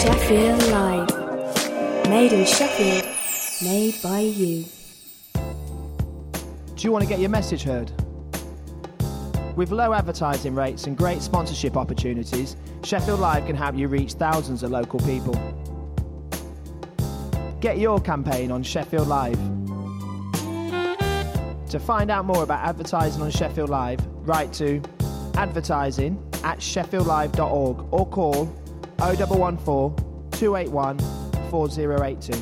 Sheffield Live. Made in Sheffield, made by you. Do you want to get your message heard? With low advertising rates and great sponsorship opportunities, Sheffield Live can help you reach thousands of local people. Get your campaign on Sheffield Live. To find out more about advertising on Sheffield Live, write to advertising@sheffieldlive.org or call 0114 281 4082.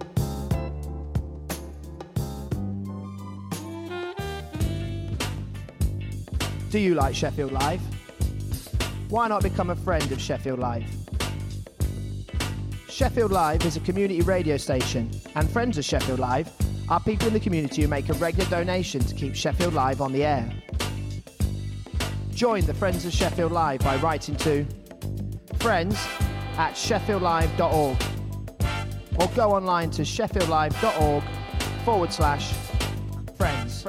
Do you like Sheffield Live? Why not become a friend of Sheffield Live? Sheffield Live is a community radio station, and friends of Sheffield Live are people in the community who make a regular donation to keep Sheffield Live on the air. Join the Friends of Sheffield Live by writing to friends@sheffieldlive.org or go online to sheffieldlive.org/friends.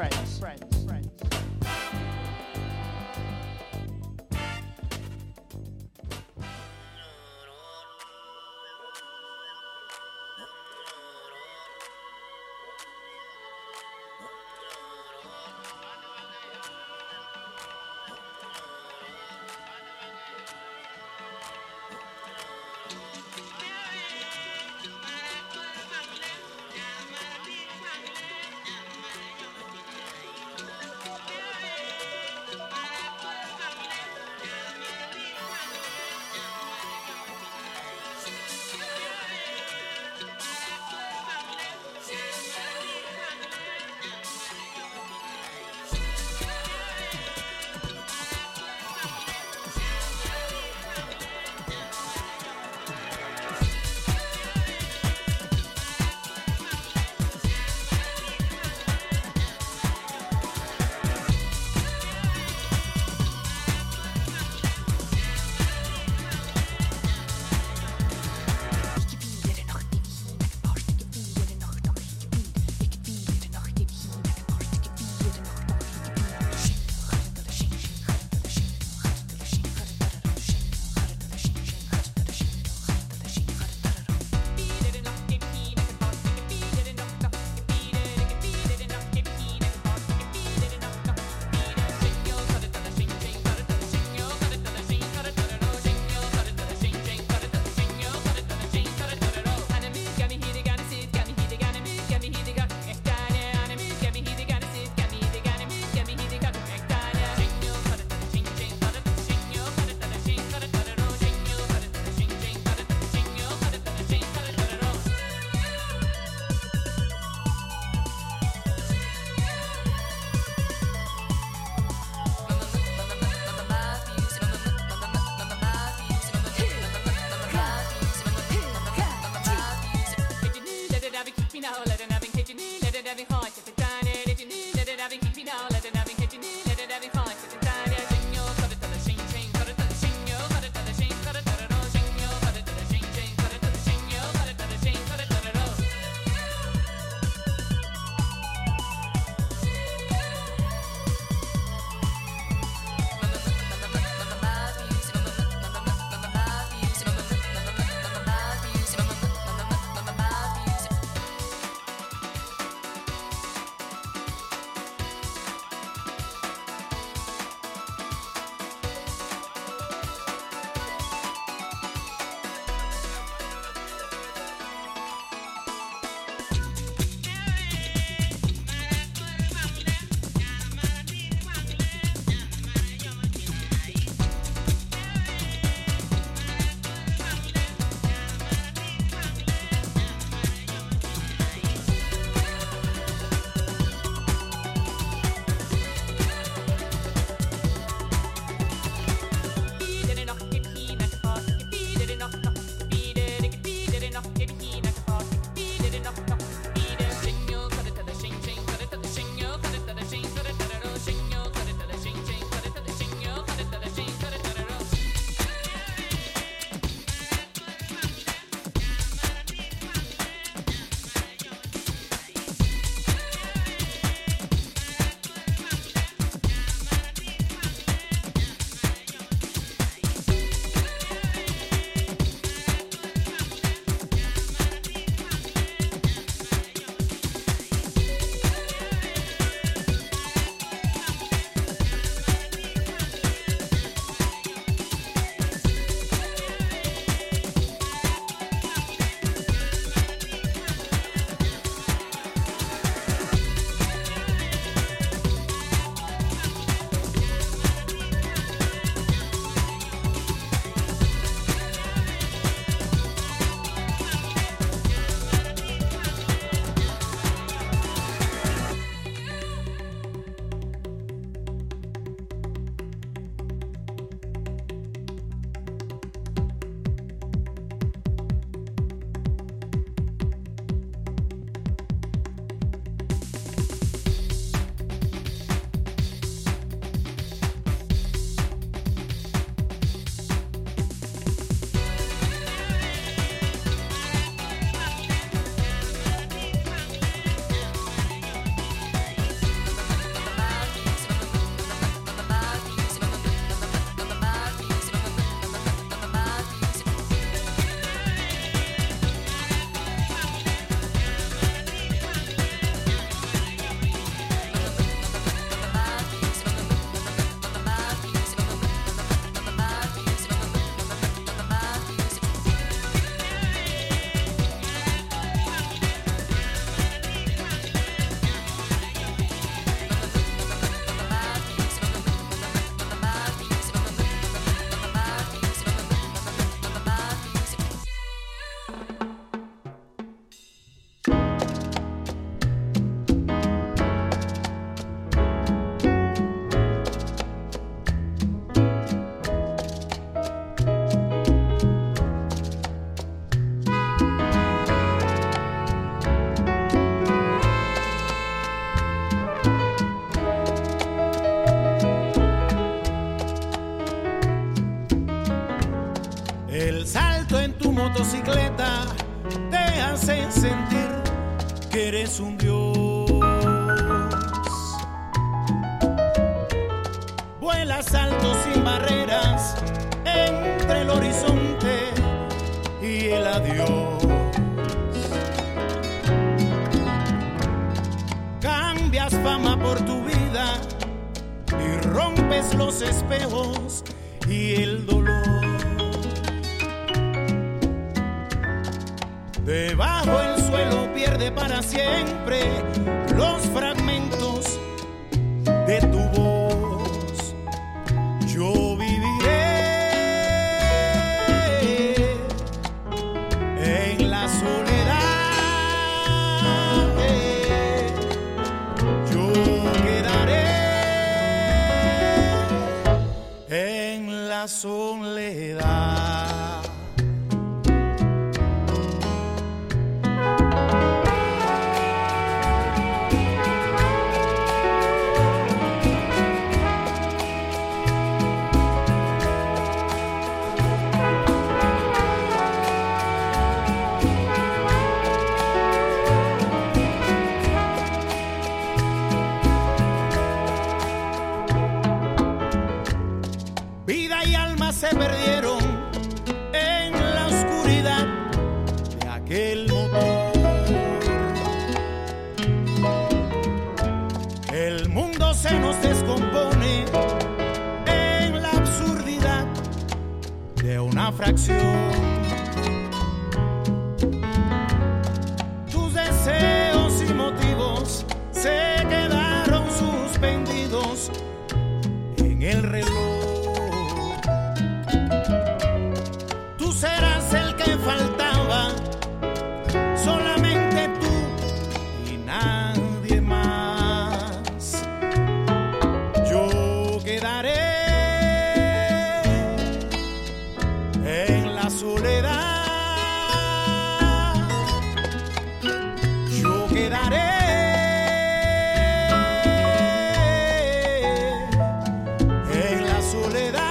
El salto en tu motocicleta te hace sentir que eres un dios. Vuelas alto sin barreras entre el horizonte y el adiós. Cambias fama por tu vida y rompes los espejos y el dolor. Debajo el suelo pierde para siempre los fragmentos de tu voz. Yo viviré en la soledad. Yo quedaré en la soledad. Vida y alma se perdieron en la oscuridad de aquel motor. El mundo se nos descompone en la absurdidad de una fracción. Tus deseos y motivos se quedaron suspendidos en el reloj. Serás el que faltaba, solamente tú y nadie más. Yo quedaré en la soledad. Yo quedaré en la soledad.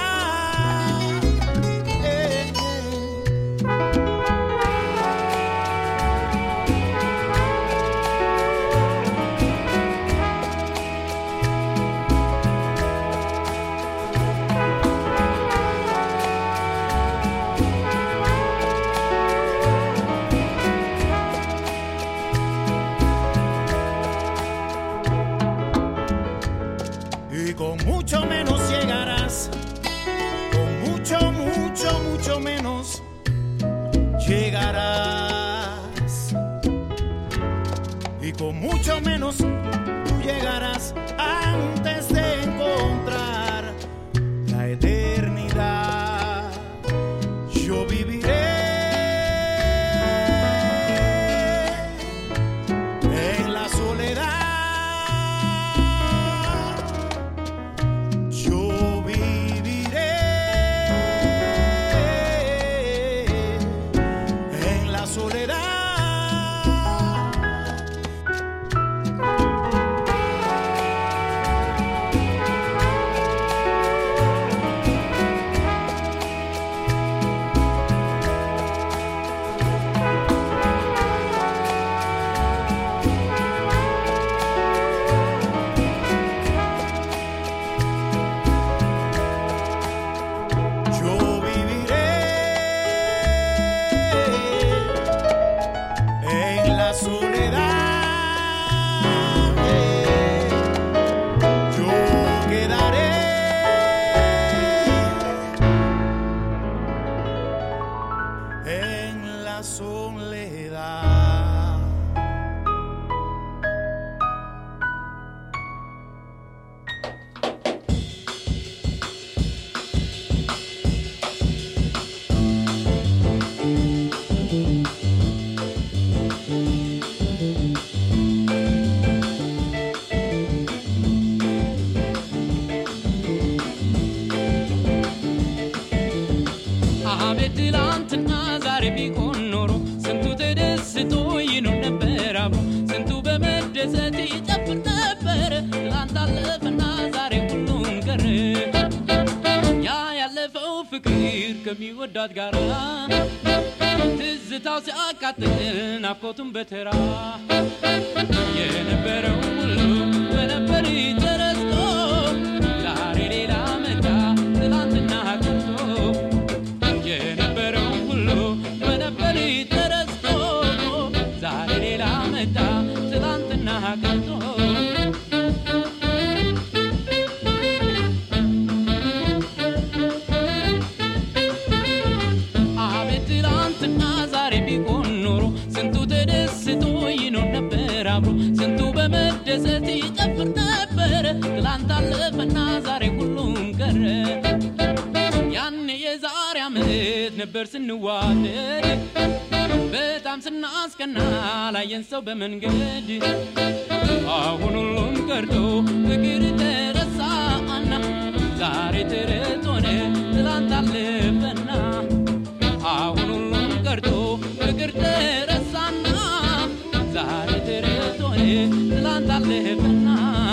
Y con mucho menos llegarás, con mucho, mucho, mucho menos llegarás. Y con mucho menos tú llegarás antes de encontrar la eternidad. Yo viviré en la soledad. ትላንትና ዛሬ ቢሆን ኖሮ ስንቱ ተደስቶ ከሚወዳት ጋር ትዝታው ሲያቃጥል ናፍቆቱን በተራ የነበረው ሁሉ በነበር ተረስቶ ዛሬ ሌላ መጣ ትላንትና ቀርቶ የነበረው ሁሉ በነበር ተረስቶ ዛሬ ሌላ መጣ ትላንትና ቀርቶ ስንቱ በመደሰት ይጨፍር ነበር ትላንት አለፈና ዛሬ ሁሉም ቀረ ያኔ የዛሬ ዓመት ነበር ስንዋደድ በጣም ስናስቀና ላየን ሰው በመንገድ አሁን ሁሉም ቀርቶ ፍቅር ተረሳና ዛሬ ተረት ሆነ ትላንት አለፈና አሁን ሁሉም ቀርቶ ፍቅር ተረሳና ዛሬ ተረት ሆነ ትላንት አለፈና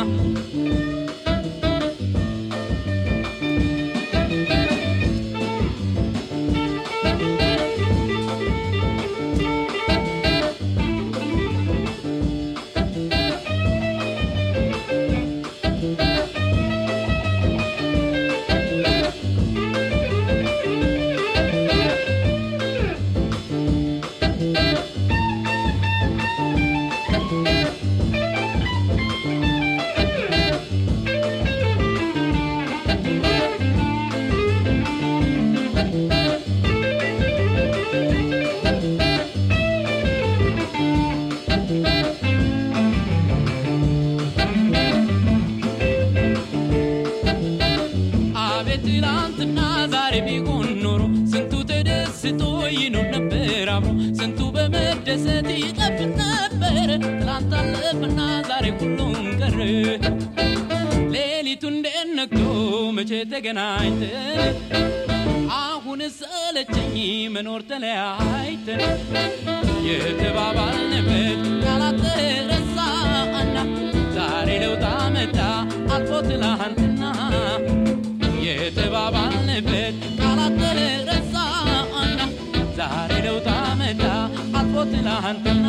ስንቱ በመደሰት ይጨፍር ነበር ትላንት አለፈና ዛሬ ሁሉም ቀረ ሌሊቱ እንደነግቶ መቼ ተገናኝተን አሁን ሰለቸኝ መኖር ተለያይተን የተባባልንበት ቃላት ተረሳና ዛሬ ለውጥ መጣ አልፎ ትላንትና የተባባልንበት ቃላት ተረሳና ዛሬ ለውጥ መጣ አልፎ ትላንትና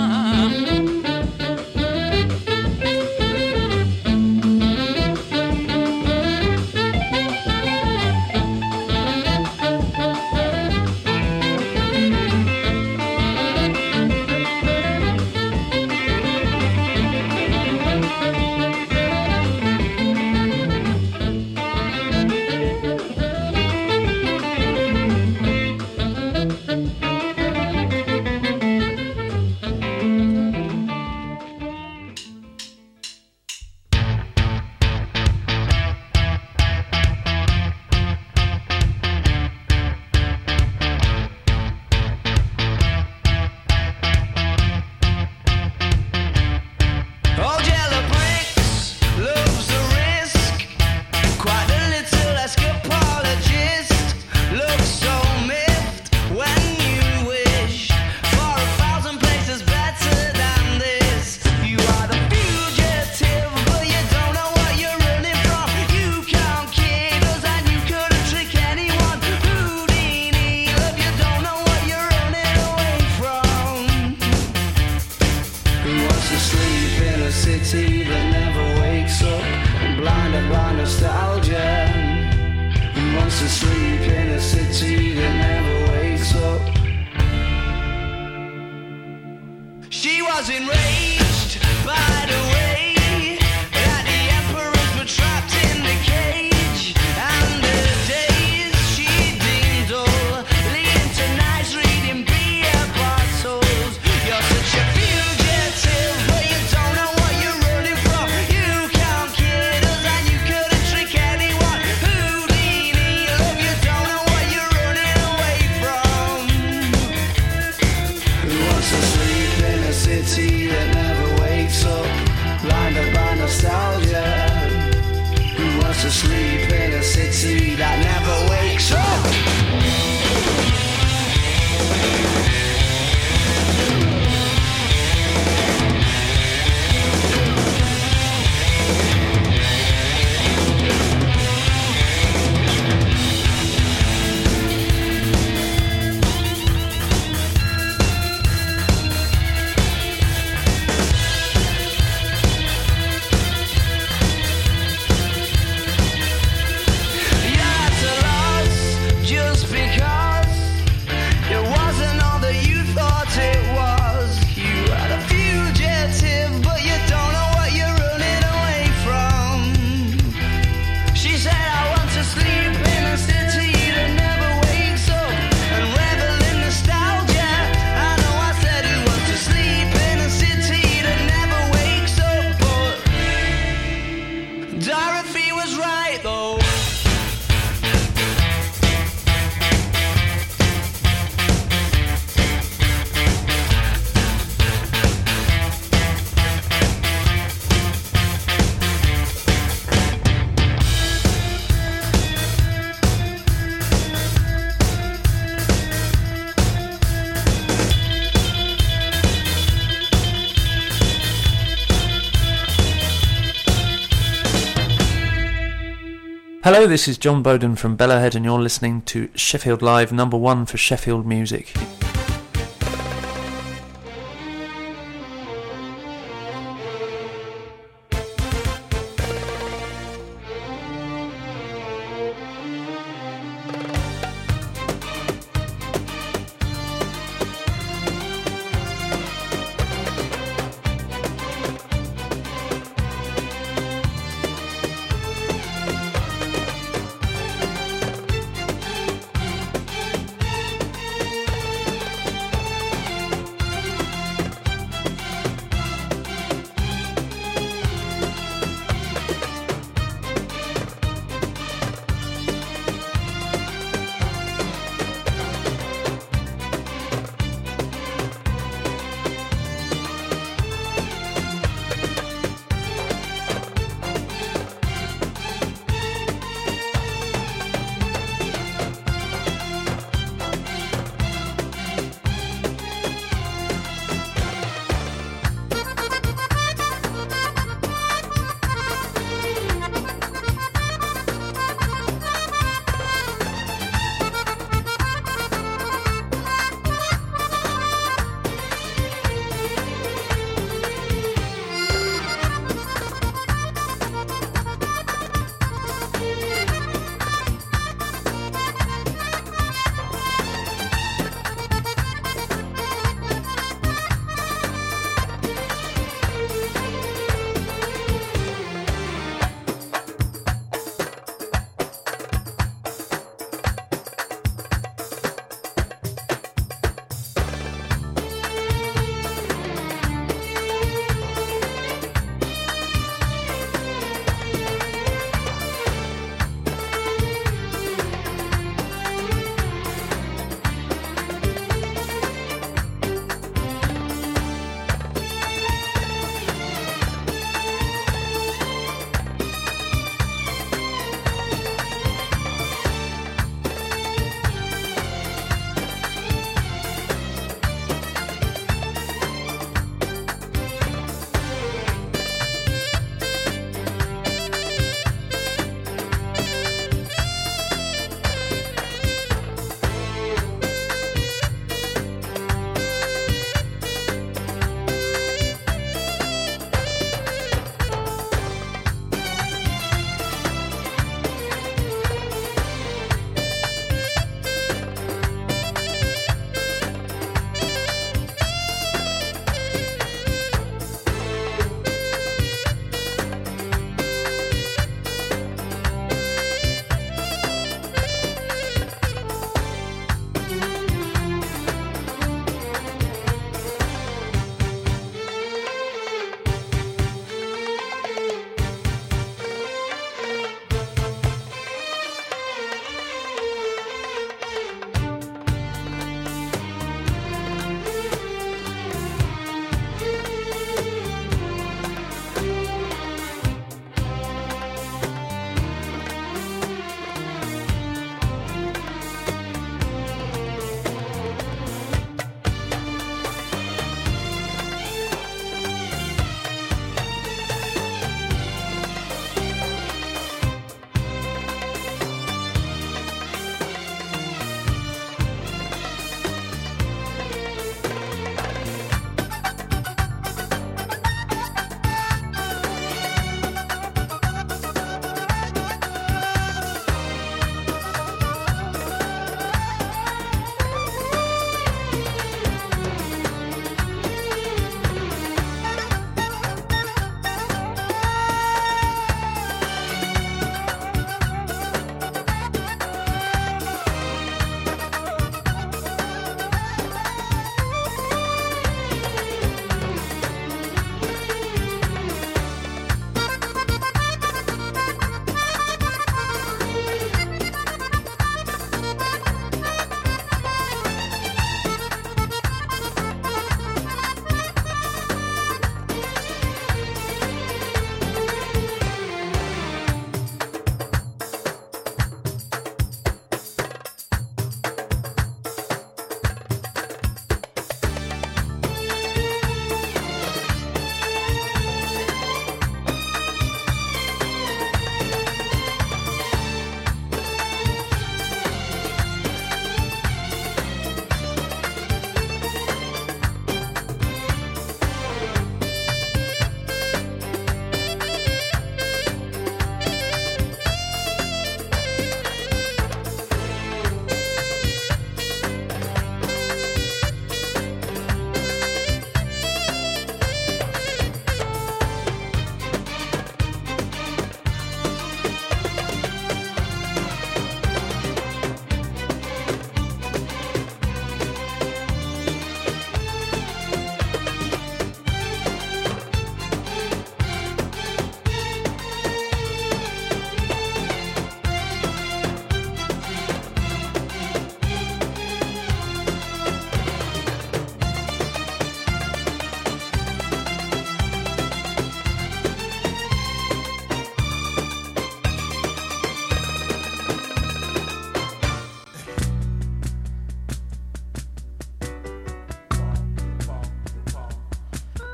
Hello, this is John Bowden from Bellowhead and you're listening to Sheffield Live, number 1 for Sheffield music.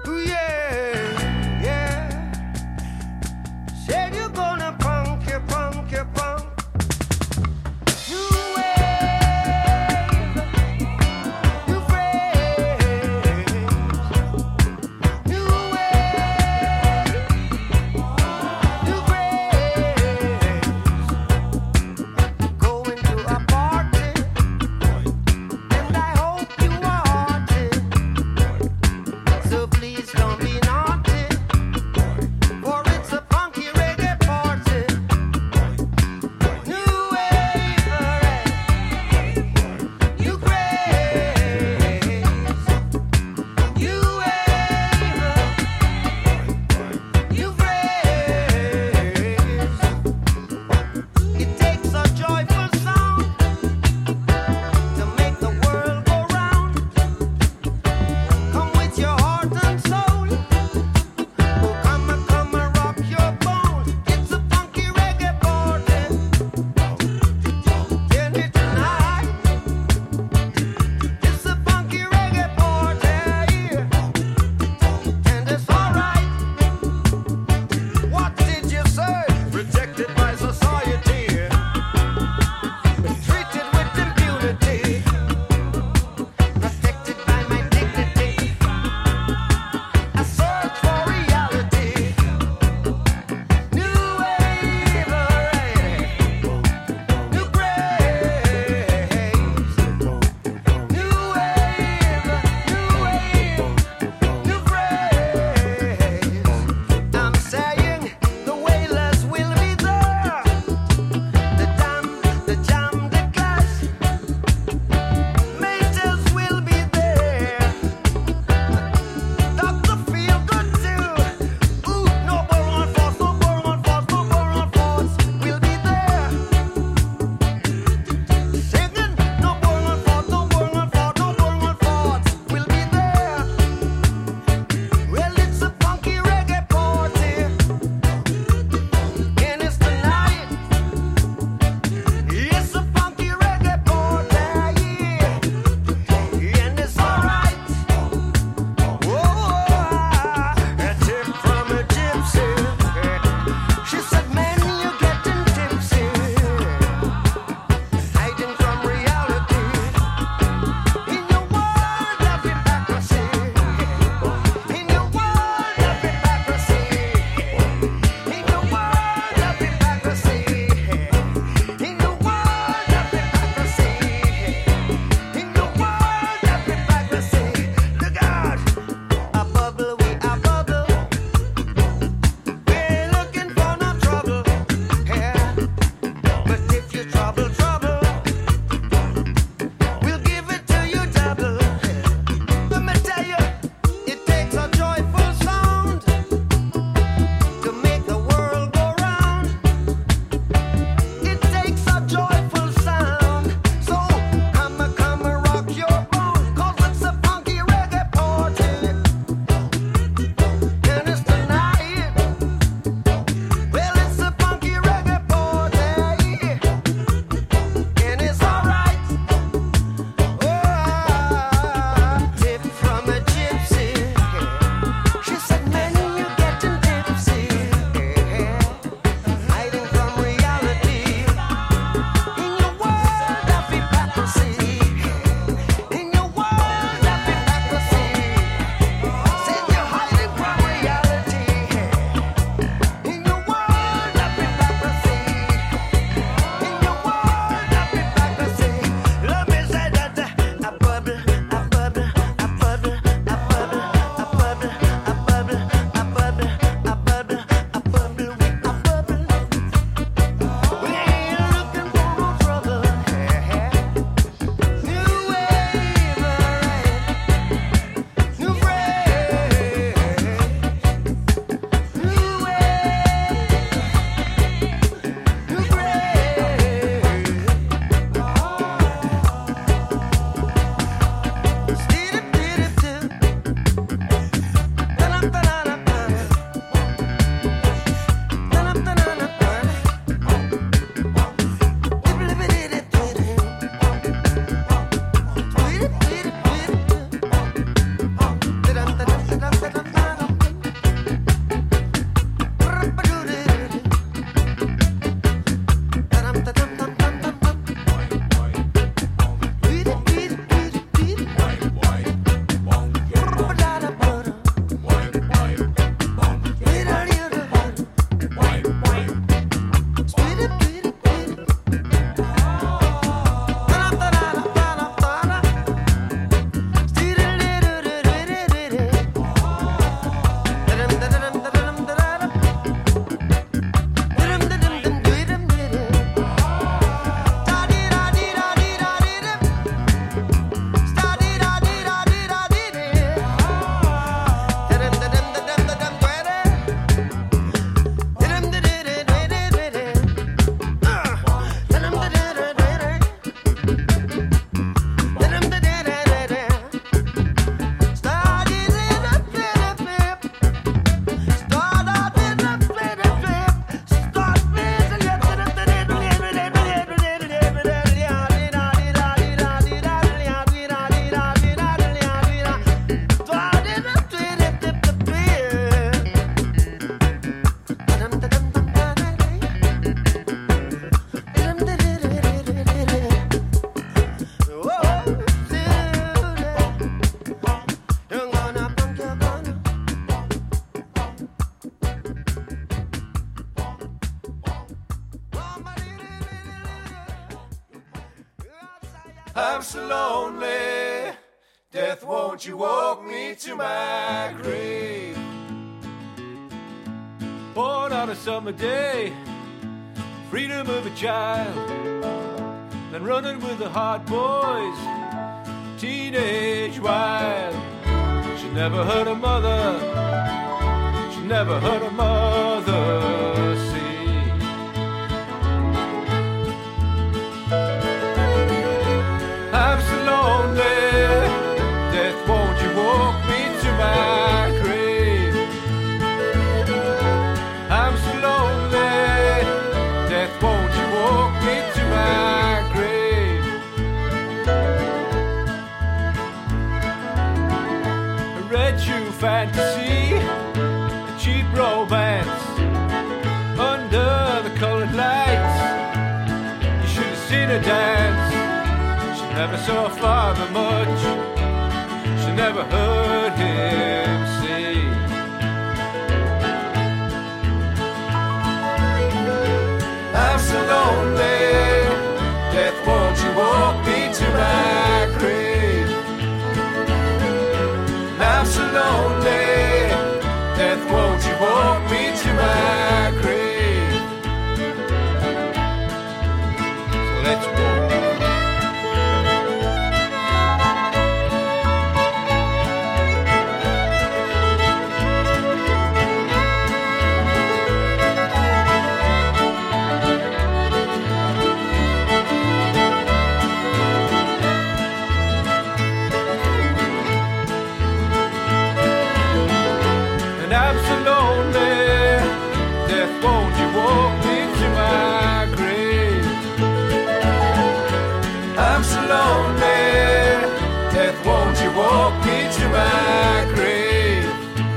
Ooh, yeah, yeah. Said you're gonna punk, you punk, you punk. You wave, you phrase. You wave, you phrase. Going to a party, and I hope you want it. So please don't so lonely. Death, won't you walk me to my grave? Born on a summer day, freedom of a child, then running with the hard boys, teenage wild. She never heard her mother, she never heard her mother sing. I'm so lonely, death, won't you walk me to my grave? I'm so lonely, death, won't you walk me to my grave? A red shoe fantasy, a cheap romance, under the colored lights. You should have seen her dance. She never saw her father much, she never heard him sing. I'm so lonely, death, won't you walk me to my grave? I'm so lonely, death, won't you walk me to my grave? So let's walk. Won't you walk me to my grave? I'm so lonely, death, won't you walk me to my grave?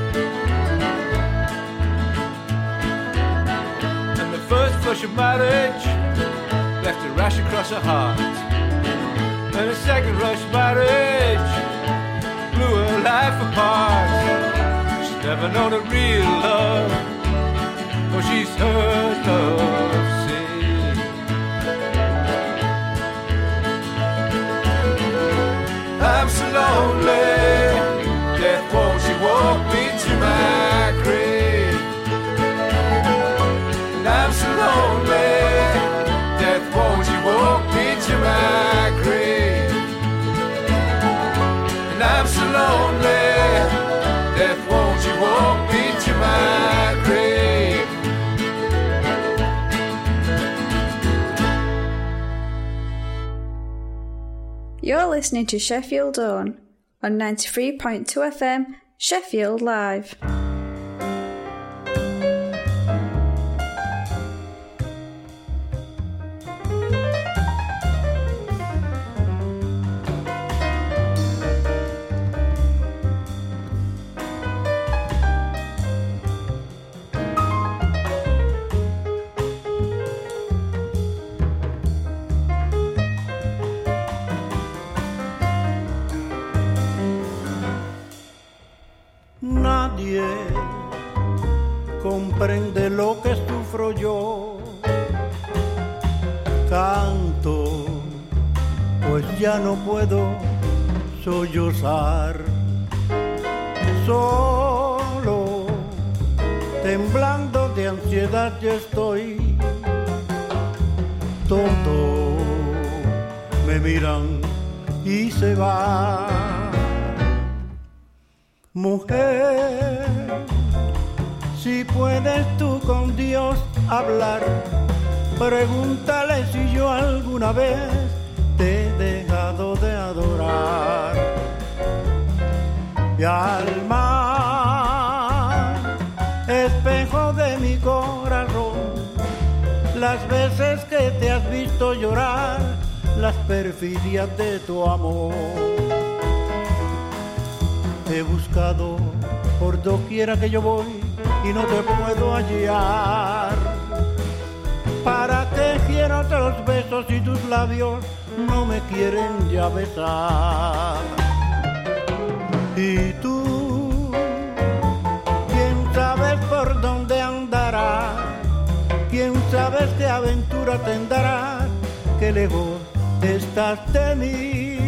And the first flush of marriage left a rash across her heart, and the second rush marriage blew her life apart. She's never known a real love, for she's heard love sing. I'm so lonely, death, won't you walk me to my grave? And I'm so lonely, death, won't you walk me to my grave? And I'm so lonely, death, won't you walk me to my grave? You're listening to Sheffield On 93.2 FM, Sheffield Live. Nadie comprende lo que sufro yo. Canto, pues ya no puedo sollozar. Solo, temblando de ansiedad ya estoy. Todos me miran y se van. Mujer, si puedes tú con Dios hablar, pregúntale si yo alguna vez te he dejado de adorar. Mi alma, espejo de mi corazón, las veces que te has visto llorar, las perfidias de tu amor. Te he buscado por doquiera que yo voy y no te puedo hallar. ¿Para qué quiero los besos si tus labios no me quieren ya besar? Y tú, quién sabe por dónde andarás, quién sabe qué aventura tendrás, que lejos estás de mí.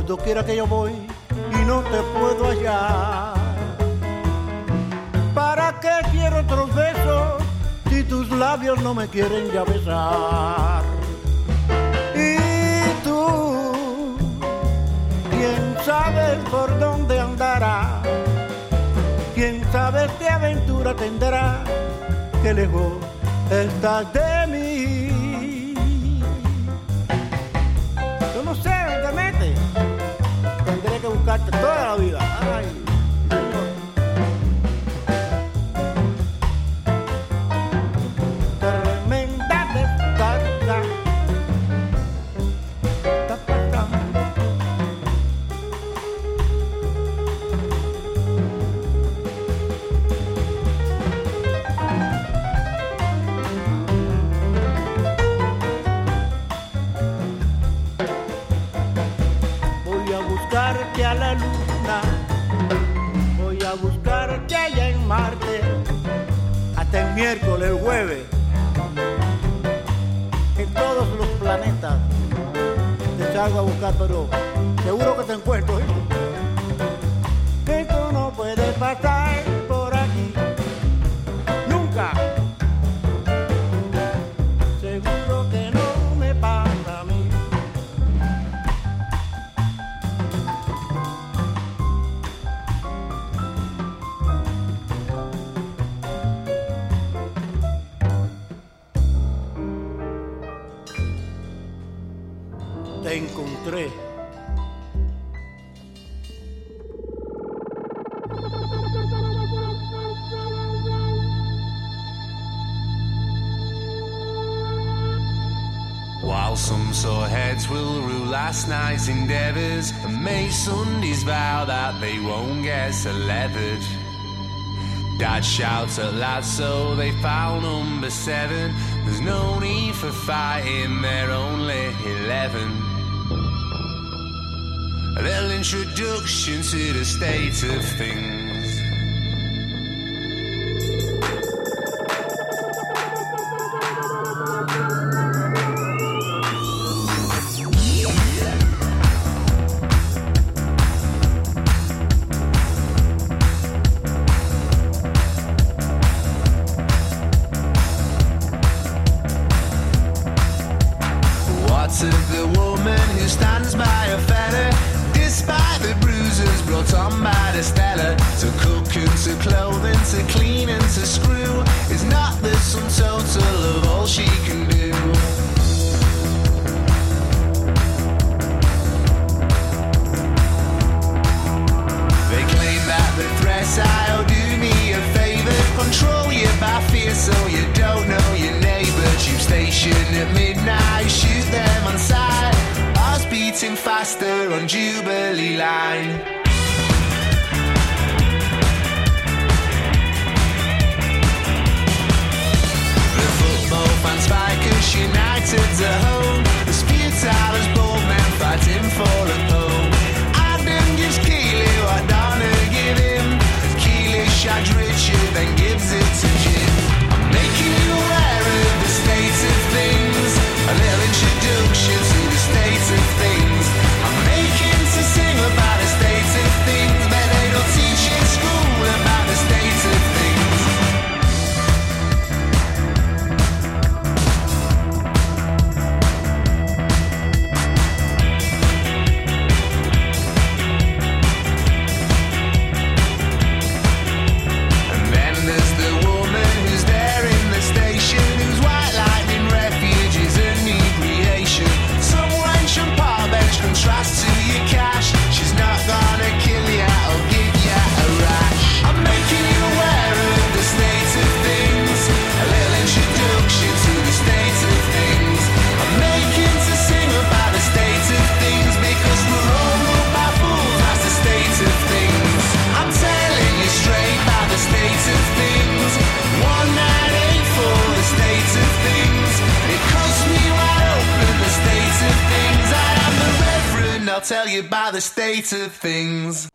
por doquiera que yo voy y no te puedo hallar. ¿Para qué quiero otros besos si tus labios no me quieren ya besar? Y tú, quién sabe por dónde andará, quién sabe qué aventura tendrá, qué lejos estás de mí. Yo no sé, ¿dónde te metes? Tendré que buscarte toda la vida. Ay, Señor. Tremenda descarga. Ta, ta, ta. Voy a buscarte a la luna, voy a buscarte allá en Marte, hasta el miércoles, el jueves, en todos los planetas te salgo a buscar, pero seguro que te encuentro, ¿eh? Que tú no puedes pasar por aquí, nunca. Seguro que no me pasa a mí. Te encontré. While some sore heads will rule last night's endeavours, and May Sundays vow that they won't get so leathered. Dad shouts at lads, so they foul number 7. There's no need for fighting, they're only 11. A little introduction to the state of things. What of the woman who stands by a fella, despite the bruises brought on by the Stella? To cook and to clothe and to clean and to screw is not the sum total of all she can do. They claim that the threats I owe do me a favour, control you by fear so you don't know your neighbour. Tube station at midnight, shoot them on sight. Hearts beating faster on Jubilee line. The football fans spikers United's at home, as futile as bold men fighting for a home. Adam gives Keely what Donna give him. Keely shags Richard, then gives it to Jim. I'm making you aware of the state of things. A little introduction to the state of things. I'm making to sing about the state of things, but they don't teach in school about the state of things. And then there's the woman who's there in the station, whose white lightning refuge is a new creation. Some wench and park bench contrast to your cash. She's not gonna kill ya or give ya a rash. I'm making you aware of the state of things. A little introduction to the state of things. I'm making to sing about the state of things, because we're all ruled by fools. That's the state of things. I'm telling you straight about the state of things. 1984, the state of things. It costs me wide open, the state of things. I am the Reverend, I'll tell you about the state of things.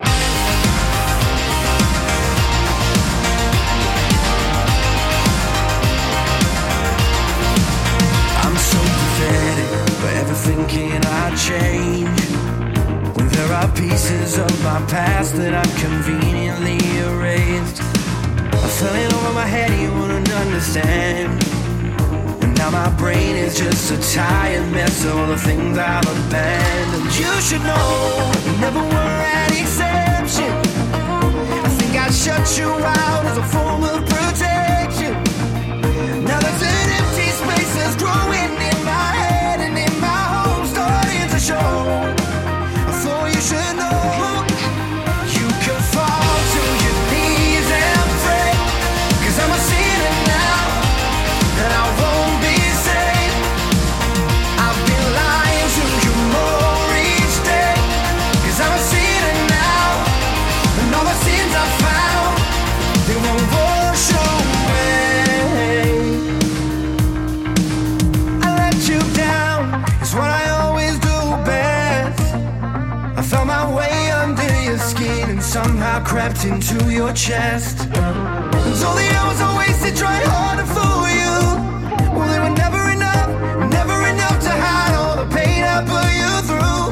I'm so pathetic, forever thinking I'd change, when there are pieces of my past that I conveniently erased. I fell in over my head, you wouldn't understand. And now my brain is just a tired mess of all the things I've abandoned. You should know, you never were an exception. I think I shut you out as a form of protection. Now there's an empty space that's growing in my head and in my home starting to show. I thought you should know, you can fall to your knees and pray, 'cause I'm a sinner now, and I won't be saved. I've been lying to you more each day, 'cause I'm a sinner now, and all the sins I found, they won't wash away. I let you down, it's what I always do best. I found my way under your skin and somehow crept into your chest. And so the hours I wasted trying hard to fool you, well, they were never enough to hide all the pain I put you through.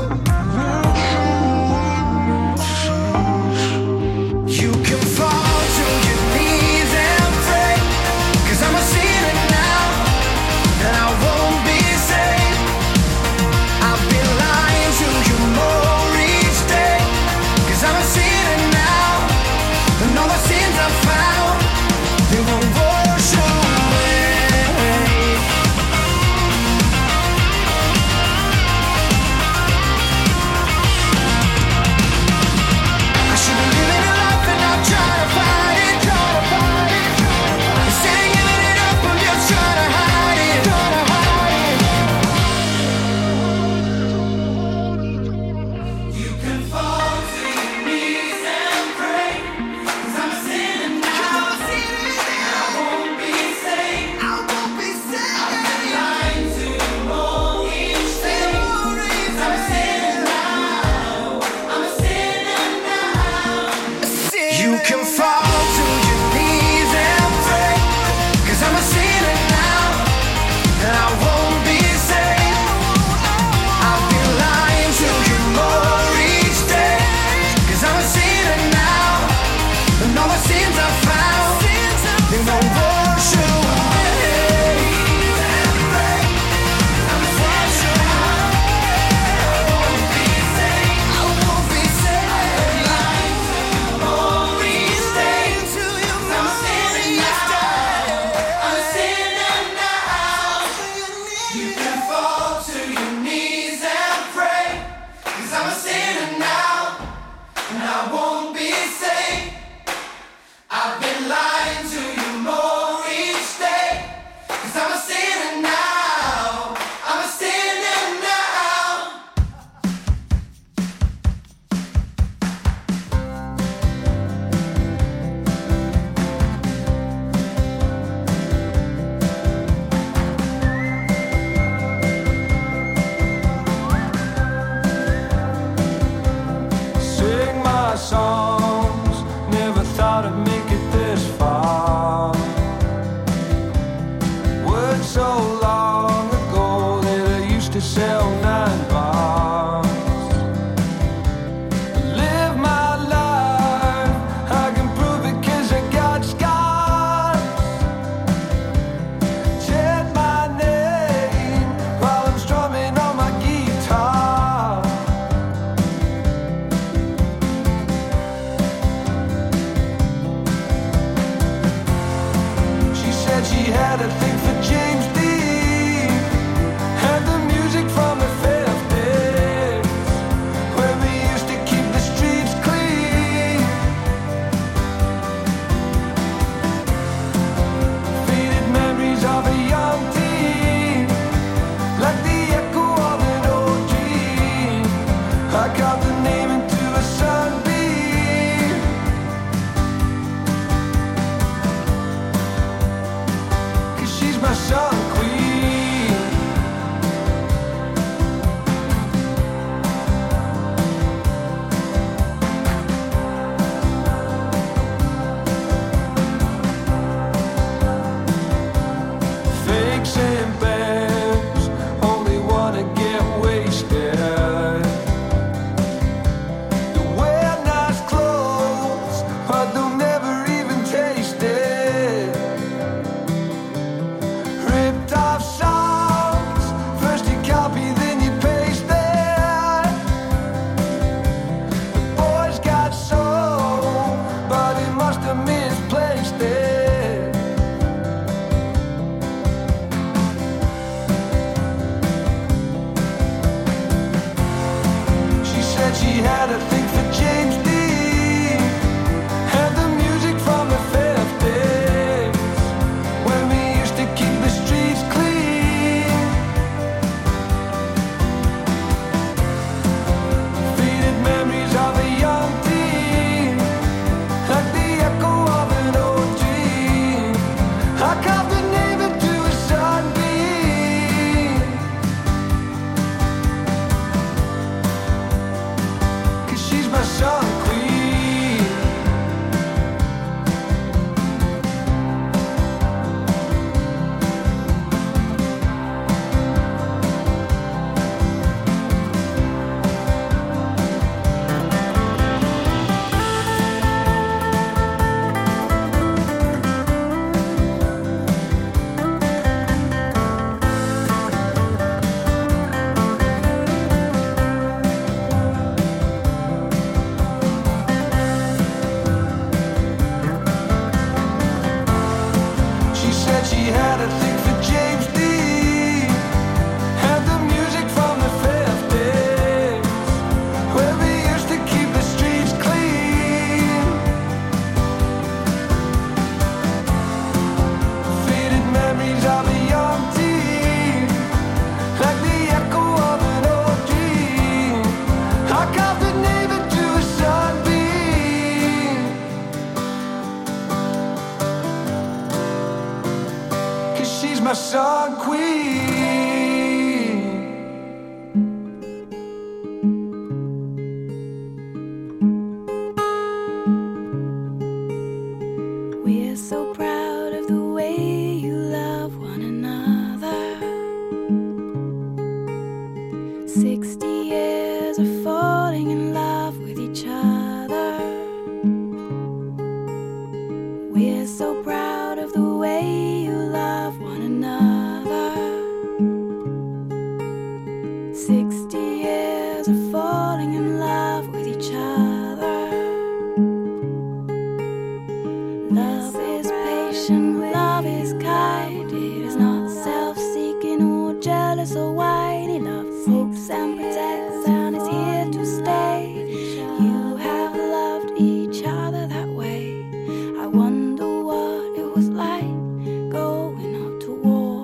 You can fall to your knees and pray, 'cause I'm a sinner now, and I won't be saved. I've been lying to you more each day, 'cause I'm a sinner now, and all the sins I found, they won't wash away. I should be living a life and not trying to fight it. Instead of giving it up, I'm just trying to hide it. You can fall to your knees and pray, 'cause I'm a sinner now, and I won't be saved. I've been lying to you more each day, 'cause I'm a sinner now, I'm a sinner now. You can fall to your knees and pray, 'cause I'm a sinner now, and I won't be saved. I've been lying to you more each day, 'cause I'm a sinner now, and all the sins I found, they won't wash away. I'm a sinner now, I won't be saved. I won't be saved. Lying to you more each day, 'cause I'm a sinner now, I'm a sinner now. You can fall to your knees and pray, 'cause I'm a sinner now, and I won't be saved. I've been lying to you more each day, 'cause I'm a sinner now, I'm a sinner now. Sing my songs, never thought I'd make it this far. Words so long ago that I used to sell 9 bars. Live my life, I can prove it 'cause I got scars. Chant my name while I'm strumming on my guitar. She said she had a thing for James Dean, had the music from her face. had a thing for James Dean, had the music from the 50s, when we used to keep the streets clean. Faded memories of a young teen, like the echo of an old dream. I carved a name into a sunbeam, 'cause she's my sun queen. She said she had a thing for James Dean, had the music from the 50s, where we used to keep the streets clean. Faded memories of a young teen, like the echo of an old dream. I carved a name into a sunbeam, 'cause she's my sun queen. We're so proud of the way you love one another. 60 years of falling in love with each other. We're so proud of the way you love one another. 60 years of falling in love with each other. Love is patient, love is kind. It is not self-seeking or jealous or whiny. Love hopes and protects and is here to stay. You have loved each other that way. I wonder what it was like going up to war.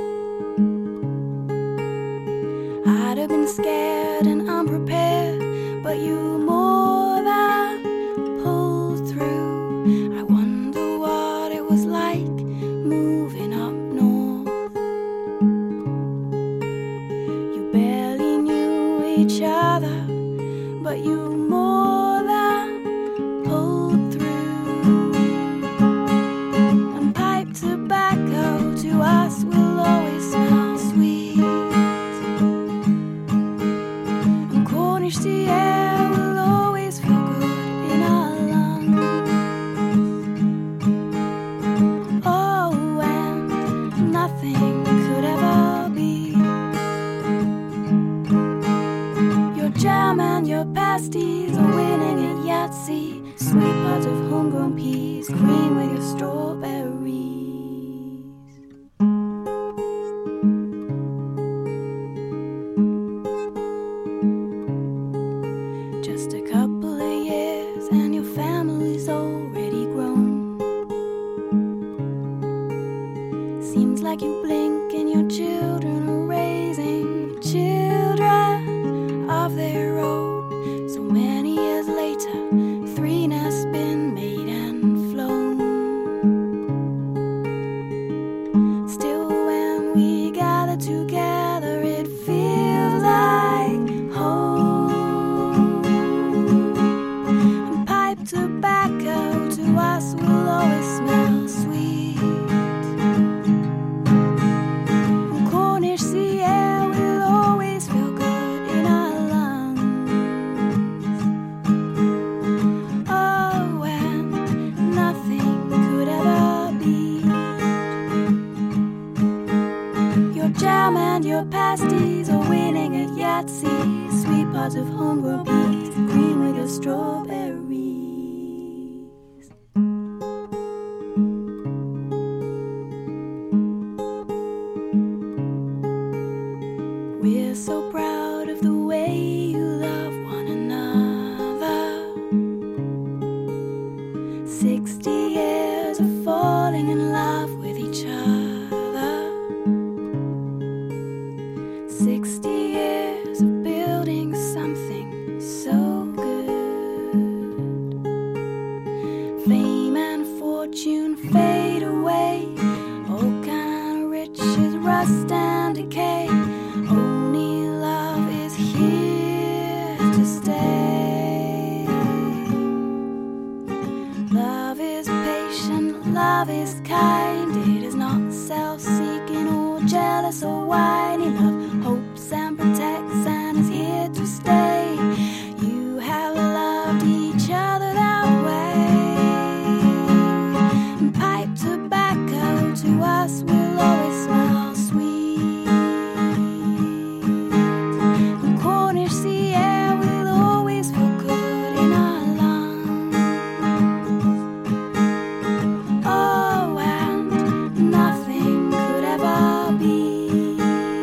I'd have been scared and unprepared, but you more than pulled through. I wonder what it was like moving up north. You barely knew each other, but you more than pulled through. And pipe tobacco to us will always smell sweet, and Cornish sea air will always feel good in our lungs. Oh, and nothing could ever be. Your jam and your pasties are winning at Yahtzee. Sweet pots of homegrown peas, green with your strawberries. Just a couple of years and your family's already grown. Seems like you blink and your children are raising children of their own. So many years later, 3 nests been made and flown. Still, when we gather together, it feels like home. And pipe tobacco to us will always smell sweet. And Cornish sea air will always feel good in our lungs. Oh, and nothing could ever beat your jam and your pasties are winning at Yahtzee. Sweet pots of homegrown peas, green with your strawberries. We're so proud of the way you love one another. 60 years of building something so good. Fame and fortune fade away. All kind of riches rust and decay. Only love is here to stay. Love is patient, love is kind. It is not self-seeking or jealous or whiny. Love hopes and protects and is here to stay. You have loved each other that way. And pipe tobacco to us will always smell sweet. And Cornish sea air will always feel good in our lungs. Oh, and nothing could ever be.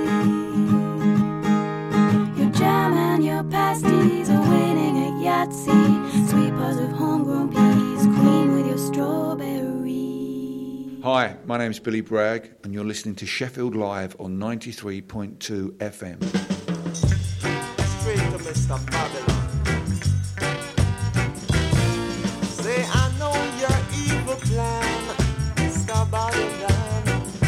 Your jam and your pasties are winning at Yahtzee. Sweet pies with homegrown peas, queen with your strawberry. Hi, my name's Billy Bragg, and you're listening to Sheffield Live on 93.2 FM. Straight to Mr. Babylon. Say, I know your evil plan, Mr. Babylon.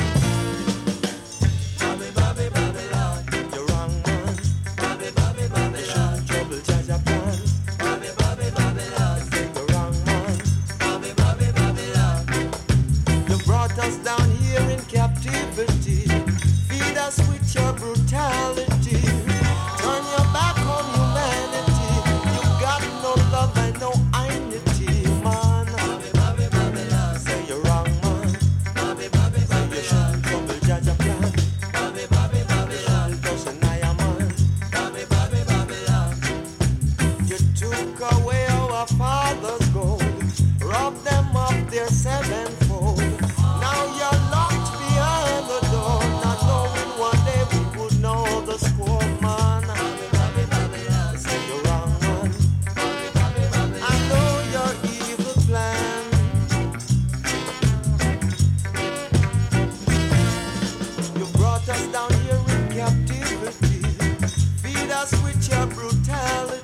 Bobby, Babylon. You're wrong, man. Bobby, Babylon. Trouble, Jaja plan. Bobby, Babylon. You're wrong, man. Bobby, Babylon. You brought us down here in captivity. Feed us with your brutality. Turn your back on humanity. You got no love and no identity, man. Bobby, Babylon. Say you're wrong, man. Bobby, Babylon. You shouldn't trouble Jaja plan. Bobby, Babylon. Doesn't I, man. Bobby, Babylon. You took away our father's gold, robbed them of their sevenfold. Now you're locked behind the door, not knowing one day we would know the score, man. Bobby, Babylon. Say you're wrong, man. I know your evil plan. You brought us down here in captivity. Feed us with your brutality.